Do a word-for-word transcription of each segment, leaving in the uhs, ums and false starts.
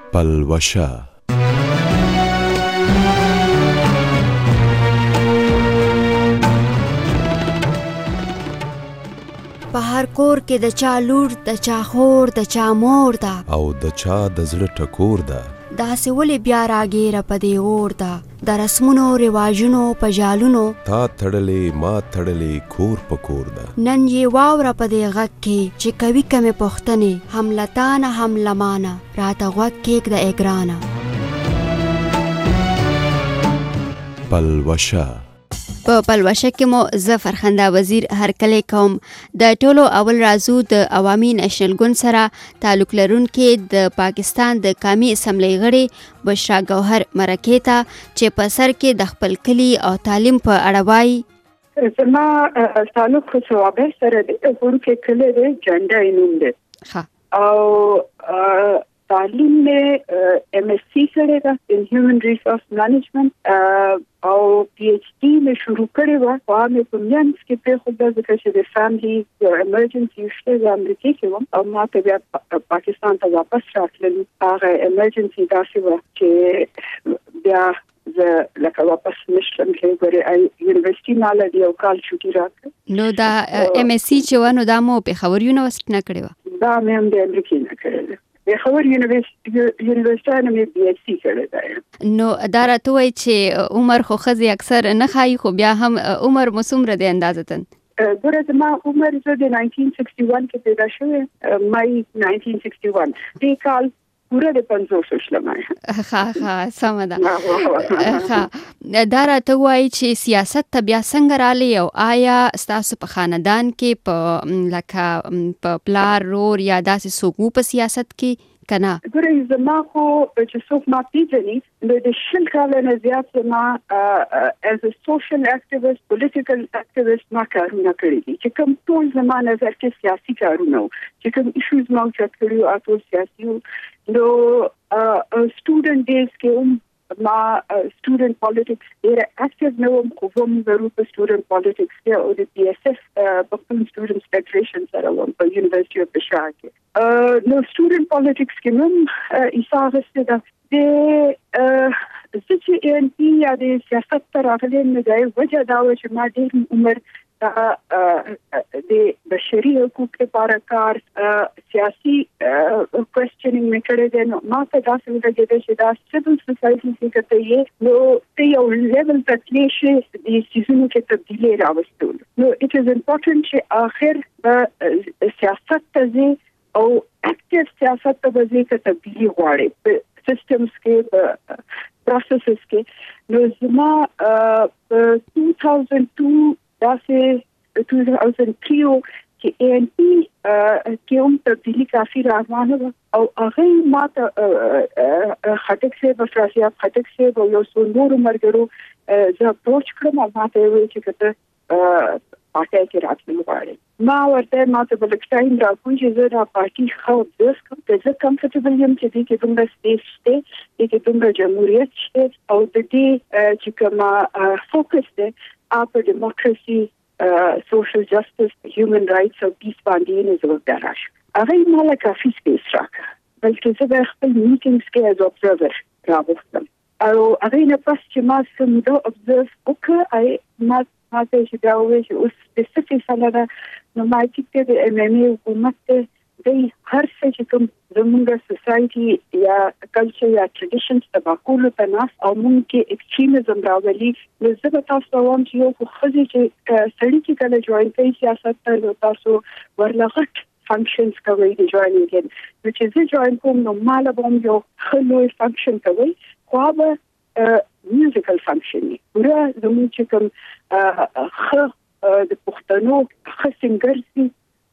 پلوشه په هر کور کې د چا لور د چا خور د چا مور ده او د چا د زړه ټکور ده داسې ولې بیا راګیره په دې اور ده د رسمونو رواجونو په جالونو تا تړلې ما تړلې کور په کور ده نن یې واوره په دې غږ کې چې کوي کمې پوښتنې هم لتانه هم لمانه راته غوږ کېږده ای ګرانه پلوشه په پلوشه کې مو زه فرخنده وزیر هرکلی کوم د ټولو اول رازو د عوامي نېشنل ګوند سره تعلق لرونکي د پاکستان د قومي اسمبلی غړي بشرا ګوهر مرکې ته چې په سر کې د خپل کلي او تعلیم په اړه وایي زما تعلق خو ثوابه سره دی ورکه کلی دی جنډا نوم دی او تعلیم میں ایم ایس سی کړی دا ان هیومن ریسورس مینجمنت او پی ایچ ڈی میں شروع کړی و او مې په میانس کې په خو د ذکر چې د فاملی یو ایمرجنسي شته د امریکا کې و او ما ته بیا پاکستان ته واپس راتلم هغه ایمرجنسي داسې و چې بیا زه لکه واپس نشم کې غواړم یونیورسيټي مال دی او کال چوټي راکړه نو دا ایم ایس سی چې ونه دا مو په خبر یونیورسيټي نه کړی و دا مې هم د امریکا نه کړی د خبر یونیورسيټي نه مې بي ایس سی کړی دی نو دا راته وایي چې عمر خو خزي اکثر نه خایي خو بیا هم عمر مسومره دی اندازتن ګوره زما عمر زه د نائنټین سکسټي ون کې پیدا شوې مای نائنټین سکسټي ون دې کال پوره د پنځوس شلمه ها ها سم ده ها دا راته وایي چې سیاست ته بیا څنګه رالی او آیا ستاسو په خاندان کې په لکه په پلار رور یا داسې څوک په سیاست کې کنه ګوره زما خو چې څوک ما پیژني د شل کاله نه زیات زما as a social activist political activist ما کارونه کړي دي چې کوم ټول زما نظر کې سیاسي کارونه چې کوم ایشوز ما چت کړیو اته سیاسي نو سټوډنټ ډیز کې هم ما سټوډنټ پالیټکس ډېر اکټیو نو کوم ورو په سټوډنټ پالیټکس کې او د پی ایس ایف پښتون سټوډنټس فدریشن سره وم په یونیورسيټي اف پېښور کې نو سټوډنټ پالیټکس کې نن ایساغسته ده د چې ان پی یا د سیاست تر راغلي نه دی وجه دا و چې ما ډېر عمر د بشري حقوقو لپاره کار سیاسي کوېسچنینګ مې کړی دی نو ما ته داسې ولګېده چې دا سیول سوسایټي کې کته یې نو ته یو لیول ته تللی شي د سیزونو کې تبدیلي راوستل نو اټ از امپورټنټ چې آخر سیاست ته ځي او اکټیو سیاست ته ځي چې تبدیلي غواړي سیستمز کې په پروسیسز کې نو زما په two thousand two داسې two thousand three کې اے ان پی کې هم تبدیلی کافي روانه او هغه ما ته خټک سه په فرانسیا خټک سه په یو څو نور مرګرو زه اپروچ کړم او ما ته ویل چې کته پارټي کې راتلم غواړم ما ورته ما ته بل ټایم راکوي چې زه دا پارټي خو د څه زه کمفورټبل یم چې دې کې دومره سپیس شته دې کې دومره جمهوریت شته او د دې چې کومه فوکس ده اپ ډیموکراسي سوشل جسټس هیومن رائټس او پیس باندې نه زو دراش هغه مالا کافي سپیس راک بلکې زه د خپل میټینګز کې از observer راوستم او هغه نه پس چې ما سم دا observe وکړ ای ما ما ته چې دا وایي چې اوس سپیسیفیک سره نو ما چې د ام ام ای حکومت د هر څه چې کوم زموږه سوسایټي یا کلچر یا ټریډیشنز تباکول په ناس او موږ کې ایکستریمزم راولي نو زه به تاسو وایم چې یو خو خزي چې سړی چې کله جوړ کوي سیاست ته تاسو ورلغټ فنکشنز کوي د جوړینګ کې نو چې زه جوړ کوم نو مال به یو خلوی فنکشن کوي خو به میوزیکل فنکشن ورا زموږ چې کوم خ د پښتنو خ سنگرسي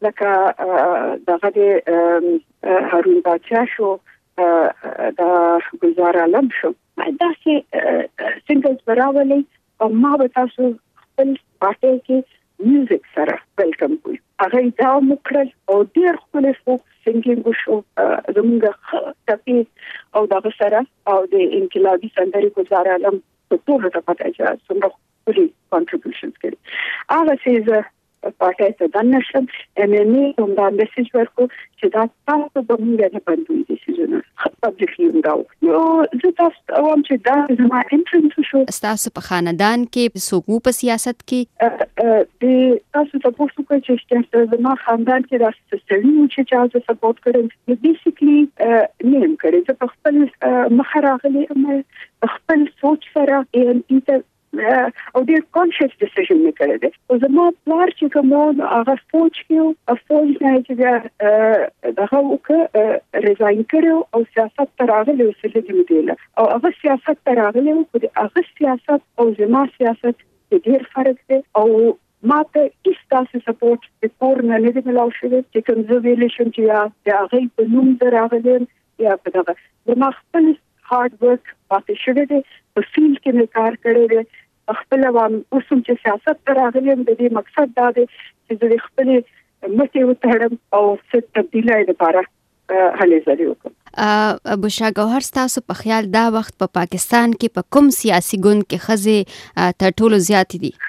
لکه دغه د هارون بادشاه شو دا گلزار عالم شو دا چې سنگلز براولي او ما به تاسو خپل پارټي کې میوزیک سره ویلکم کوي هغه دا مکرل او ډیر خپل فوک سنگینګ شو زموږه تپی او دغه سره او د انقلابي سندري گلزار عالم په ټول ته پاتې چې څومره خپل کنټریبیوشنز کړي هغه چې پارټي ته دنه شم نه کوم دا میسج ورکو چې دا تاسو به موږ نه بندوي دي سيزونه پبليکلی ونداو نو زه تاسو اوم چې دا زما انټرنس شو تاسو په خاندان کې څوک په سیاست کې د تاسو ته پوښتنه کوم چې زما خاندان کې راځي چې چا زه سپورټ کړم نو بیسیکلی نیم کړی زه په خپل مخراغلي خپل سوچ سره ان انټر او ډیر کانشس ډیسیژن میکړی دی او زما پلار چې کوم هغه سوچ کیو افسوس نه چې دا هغه ریزاین کړو او سیاست ته راغلی او سړي دی او هغه سیاست ته راغلی او هغه سیاست او زما سیاست ډیر فرق دی او ماته ایستاسه سپورټ د کورن نه دی ملاو شوی چې کوم زه ویل شم چې یا د هغه په نوم دراغلم یا په دغه د ما خپل هارد ورک پاتې شوی دی په فیلډ کې مې کار کړی دی خپل وام اوسم چې سیاست دراغلم د دې مقصد دا دی چې د خپل مټي وتړم او څه تبدیلای لپاره هلې زری وکړم بشرا ګوهر تاسو په خیال دا وخت په پا پاکستان کې په کوم سیاسي ګوند کې خزه تر ټولو زیات دي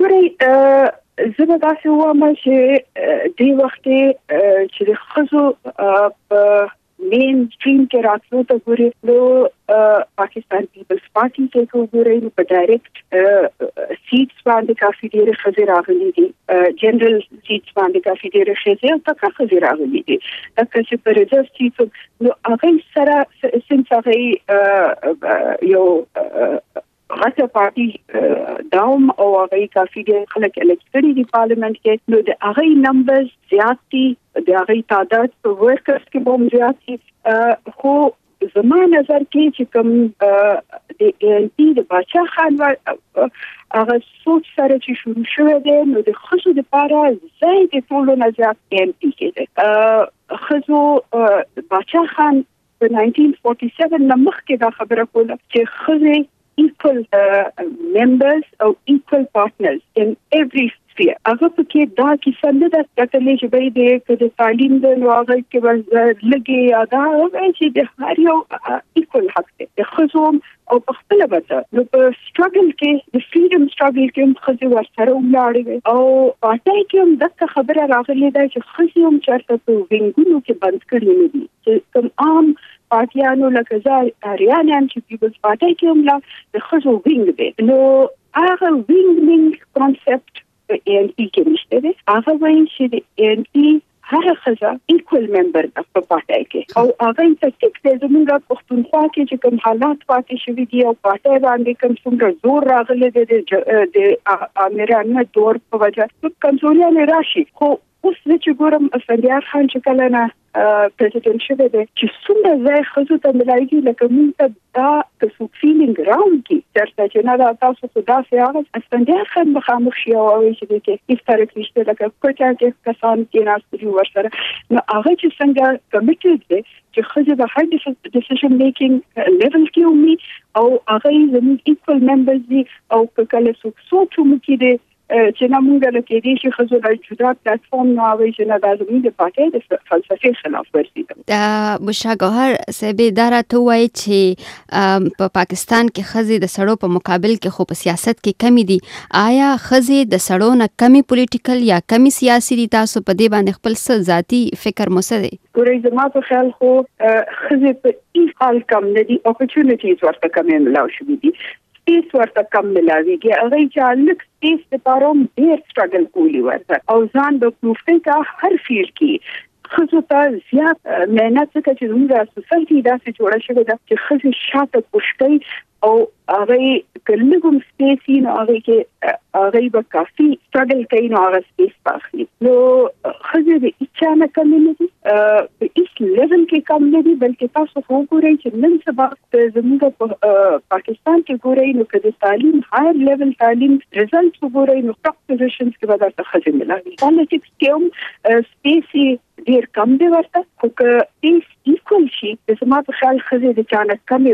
ګورې زه به تاسو وایم چې دی وخت چې د خزو په مین سټریم کې راتلو ته ګوري نو پاکستان پیپلز پارټي کې ګوري نو په ډایرکټ سیټس باندې کافي ډېر خزه راغلي دي جنرال سیټس باندې کافي ډېر خزه او تک خزه راغلي دي تک چې په ریزرو سیټس نو هغه سره سنس هغه یو غټه پارټي داوم او هغه کافي ډېر خلک الیکټ کړي دي پارلیمنت کې نو د هغه نمبرز زیات دي د هغه تعداد په ورکرز کې هم زیات دي خو زما نظر کې چې کوم د ان پی د بچا خان هغه سوچ سره چې شروع شوه دی نو د خصو د پاره زید ټولو نه زیات ان پی کې دی خصو بچا خان په نائنټین فورټي سیون نمخ کې دا خبره کوله چې خزه equal uh, members or equal partners in every sphere. هغه پکې دا کیسه نه ده چې چې به دې د تعلیم د نوغه کې ورځ لګي یا دا چې د هر یو equal حق دی د خزوم او په خپل وته نو په struggle کې د freedom struggle کې خزي ورسره ولاړې او پاتې کې هم دغه خبره راغلي ده چې خزي هم چرته په وینګونو کې بند کړی نه دي چې کوم عام پارټیانو لکه ځای اریانان چې پیپلز پارټي کې هم لا د خزو وینګ دی نو هغه وینګ کانسپټ په ان پی کې نشته دی هغه وایي چې د ان پی هر خزه ایکوال ممبر د په پارټي کې او هغه ته ټیک دی زموږ پښتونخوا کې چې کوم حالات پاتې شوي دي او پارټي باندې کوم څنګه زور راغلی دی د امیرانو دور په وجه کمزوري نه راشي خو اوس چې ګورم اسفندیار خان چې کله نه پریزیدنت شوی دی چې څومره ځای خزو ته ملایږي لکه موږ ته دا د فیلینګ راوند کې چرته چې نه دا تاسو خدا سي هغه اسفندیار خان مخامخ شي او چې د کې هیڅ نشته لکه کوټه کې کسان کې ناستري ورسره نو هغه چې څنګه کمیټډ دی چې خزه به هر ډیسیژن میکینګ لیول کې ومي او هغه زموږ ایکوال ممبرز دي او کله څوک سوچ وکړي دي چې نه مونږ له کې دي چې خزو د جدا پلیټ فارم نو اوی چې نه د زموږ د پارټي د فلسفي خلاف ورزي دا بشرا ګوهر سبه اداره ته وایي چې په پاکستان کې خزي د سړو په مقابل کې خو په سیاست کې کمی دي آیا خزي د سړو نه کمی پولیټیکل یا کمی سیاسي دي تاسو په دې باندې خپل څه ذاتی فکر مسره ګورې زما په خیال خو خزي په ایفال کم نه دي اپورتونټیز ورته کم ملاو شوي دي سپیس ورته کم ملاویږي هغه چې لک سپیس د پاروم ډیر سټرګل کولی ورته او ځان د پروفټ کا هر فیلډ کې خزو ته زیات مهنت څخه چې زموږ سوسایټي داسې جوړه شوې ده چې خزي شاته پښتۍ او هغه کلهګم سپیس نو هغه کې هغه به کافي سټرګل کوي نو هغه سپیس پاخلي نو خزي د اچانه کم نه دي په هیڅ لیول کې کم نه دي بلکې تاسو خو ګورئ چې نن سبا زموږ په پاکستان کې ګورئ نو کله تعلیم هایر لیول تعلیم ریزلټ وګورئ نو ټاپ پوزیشنز کې به درته خزي ملایي پالیټکس کې هم سپیس ډیر کم دی ورته خو که سپیس ایکوال شي زما په خیال خزي د چانه کم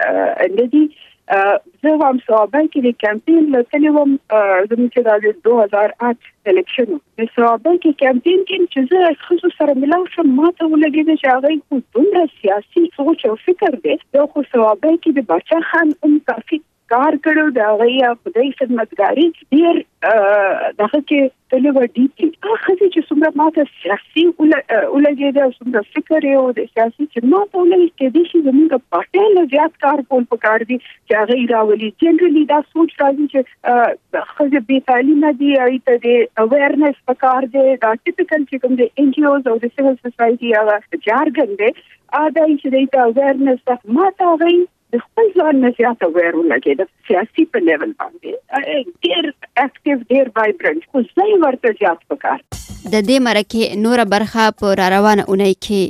ندی زه هم صحابه کې د کمپین لته وم زموږ چې د دوه هزار آठ الیکشن د صحابه کې کمپین کې چې زه خصوص سره ملاو شم ماته ولګېده چې هغه خو دومره سیاسي سوچ او فکر دی یو خو صحابه کې د بچا خان هم کافي کار کړو د هغه خدای خدمتګاری ډیر دغه کې تلو ډیپلی هغه چې څومره ماته سیاسي ولګي دا څومره فکر یو د سیاسي چې ماته ولګي چې د شي زموږ پټه له زیات کار کول پکار دي چې هغه راولي جنرالي دا سوچ راځي چې خځه به تعلیمه دي ایته د اویرنس پکار دي دا ټیپیکل چې کوم د ان جی اوز او د سیویل سوسایټي هغه جارګن دي ادا چې د اویرنس ماته وایي د خپل ځان نه زیاته ویر ولګي د سیاسي په لیول باندې ډیر اکټیو ډیر وایبرنت خو ځای ورته زیات پکار د دې مرکه نور برخه په را روانه اونۍ کې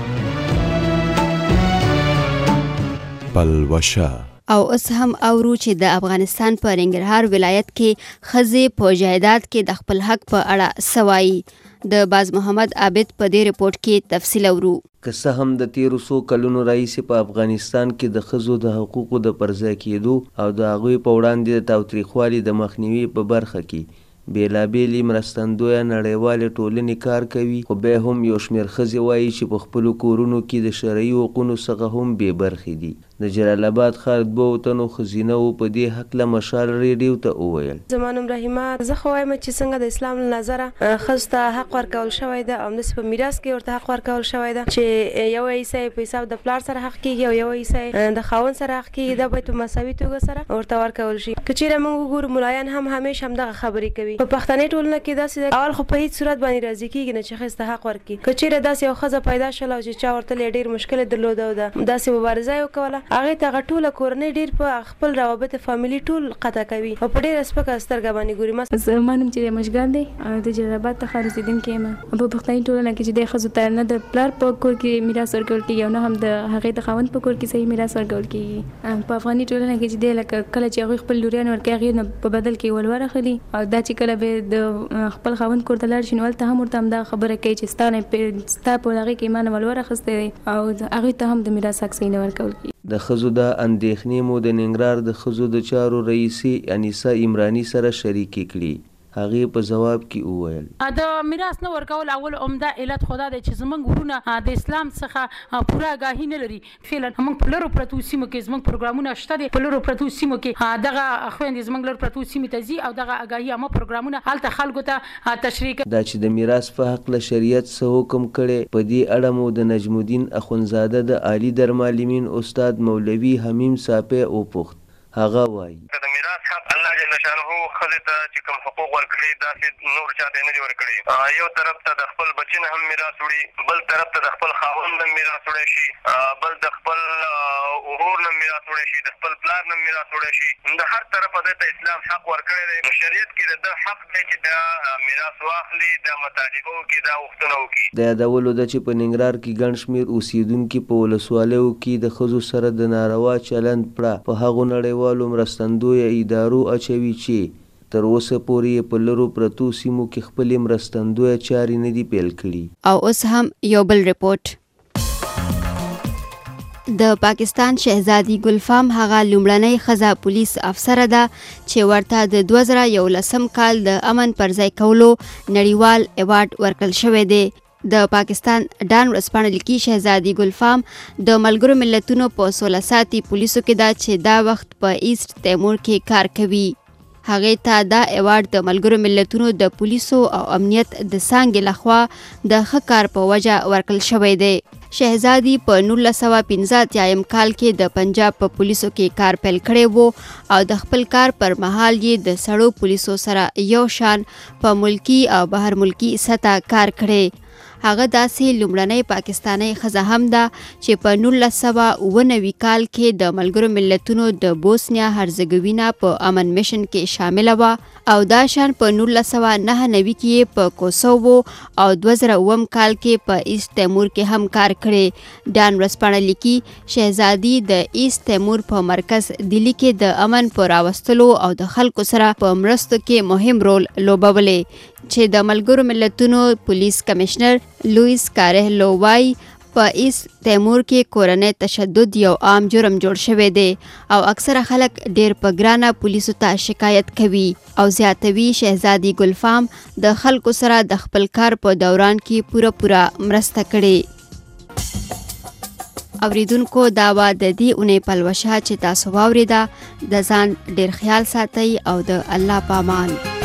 پلوشه او اوس هم اورو چې د افغانستان په ننګرهار ولایت کې ښځې په جایداد کې د خپل حق په اړه سوایي د باز محمد عابد په دې رپورت کې تفصیل اورو. که څه هم د تیرو څو کلونو راهیسې په افغانستان کې د ښځو د حقوقو د پرځای کېدو او د هغوی په وړاندې د تاوتریخوالي د مخنیوي په برخه کې بېلابېلې مرستندویه نړیوالې ټولنې کار کوي، خو بیا هم یو شمېر ښځې وایي چې په خپلو کورونو کې د شرعي حقونو څخه هم بې برخې دي. د جلال آباد ښار دوو تنو ښځینه وو په دې هکله مشال ریډیو ته وویل. زما نوم رحیمه، زه خو وایم چې څنګه د اسلام له نظره ښځو ته حق ورکول شوی ده او همداسې په میراث کې ورته حق ورکول شوی ده چې یو حصه په حساب د پلار سره حق کېږي او یو حصه د خاوند سره حق کېږي، دا باید په مساوي توګه سره ورته ورکول شي. که چېرې موږ وګورو ملایان هم همیشه همدغه خبرې کوي. په پښتني ټولنه کې داسې اول خو په هېڅ صورت باندې راضي کېږي نه چې ښځې ته حق ورکړي. که چېرې داسې یو ښځه پیدا شوله او چې چا ورته ډېر مشکل درلوده او داسې مبارزه یې وکوله، هغې ته هغه ټوله کورنۍ ډېر په خپل روابط فامیلي ټول قطع کوي او په ډېره سپکه سترګه باندې ګوري. زما نوم چې مشګان دی او د جلال آباد څخه اوسېدونکې یم. په پښتني ټولنه کې چې د ښځو ته نه د پلار په کور کې میراث ورکول کېږي او نه هم د هغې د خاوند په کور کې صحیح میراث ورکول کېږي. په افغاني ټولنه کې چې دی لکه کله چې هغوی خپل لوریان ورکوي هغې نه په بدل کې ولور اخلي او دا چې کله به د خپل خاوند کور ته لاړ شي نو هلته هم ورته همدغه خبره کوي چې ستا نه ستا په هغې کې ما نه ولور اخیستی دی او هغوی ته هم د میراث حق صحیح نه ورکول کېږي. د ښځو د اندېښنې مو د ننګرهار د ښځو د چارو رئیسې انیسه عمراني سره شریکې کړي. هغې په ځواب کې وویل د میراث نه ورکول اول عمده علت خدا دی چې زموږ ورونه د اسلام څخه پوره آګاهي نه لري. فعلا موږ په لرو پرتو سیمو کې زموږ پروګرامونه شته دي، په لرو پرتو سیمو کې دغه خویندې زموږ لرو پرتو سیمې ته ځي او دغه آګاهي عامه پروګرامونه هلته خلکو ته تشریح کوي. دا چې د میراث په هکله شریعت څه حکم کړی، په دې اړه مو د نجم الدین اخندزاده د عالي درمعلمین استاد مولوي حمیم صافی وپوښت. هغه وایي د میراث حق الله جل شانه ښځې ته چې کوم حقوق ورکړي داسې نور چاته نه دي ورکړي. یو طرف ته د خپل بچي نه هم میراث وړي، بل طرف ته د خپل خاوند نه میراث وړی شي، بل د خپل ورور نه میراث وړی شي، د خپل پلار نه میراث وړی شي. د هر طرفه دې ته اسلام حق ورکړی دی. شریعت کې د ده حق دی چې دا میراث واخلي، دا مطالبه وکړي، دا غوښتنه وکړي. د یادولو ده چې په ننګرهار کې ګڼ شمېر اوسېدونکي په ولسوالیو کې د ښځو سره د ناروا چلند پړه په هغو نړیوالو مرستندویه ادارو اچوي چې تر اوسه پورې په لرو پرتو سیمو کې خپلې مرستندویه چارې نه دي پیل کړي. او اوس هم یو بل رپورټ. د پاکستان شهزادي ګلفام هغه لومړنۍ ښځه پولیس افسره ده چې ورته د دوه زره یولسم کال د امن پر ځای کولو نړیوال ایوارډ ورکړل شوی دی. د پاکستان ډان ورځپاڼه لیکي شهزادي ګلفام د ملګرو ملتونو په سوله ساتي پولیسو کې ده چې دا وخت په ایسټ تیمور کې کار کوي. هغې ته دا ایوارډ د ملګرو ملتونو د پولیسو او امنیت د څانګې لخوا د ښه کار په وجه ورکړل شوی دی. شهزادي په نولس سوه پنځه اتیایم کال کې د پنجاب په پولیسو کې کار پیل کړی وو او د خپل کار پر مهال یې د سړو پولیسو سره یو شان په ملکی او بهر ملکی سطح کار کړی. هغه داسې لومړنۍ پاکستانۍ ښځه هم ده چې په نولس سوه اوه نوي کال کې د ملګرو ملتونو د بوسنیا هرزګوینا په امن میشن کې شامله وه او دا شان په نولس سوه نهه نوي کې په کوسوو او دوه زره اووم کال کې په ایسټ تیمور کې هم کار کړی. ډان ورځپاڼه لیکي شهزادي د ایسټ تیمور په مرکز دلی کې د امن په راوستلو او د خلکو سره په مرستو کې مهم رول لوبولی چې د ملګرو ملتونو پولیس کمشنر لویس کارهلو وایي په ایسټ تیمور کې کورنۍ تشدد یو عام جرم جوړ شوی دی او اکثره خلک ډیر په ګرانه پولیسو ته شکایت کوي. او زیاتوي شهزادي ګلفام د خلکو سره د خپل کار په دوران کې پوره پوره مرسته کړې. اوریدونکو دا و د دې اونۍ پلوشه چې تاسو واورېده. د ځان ډیر خیال ساتئ او د الله پامان.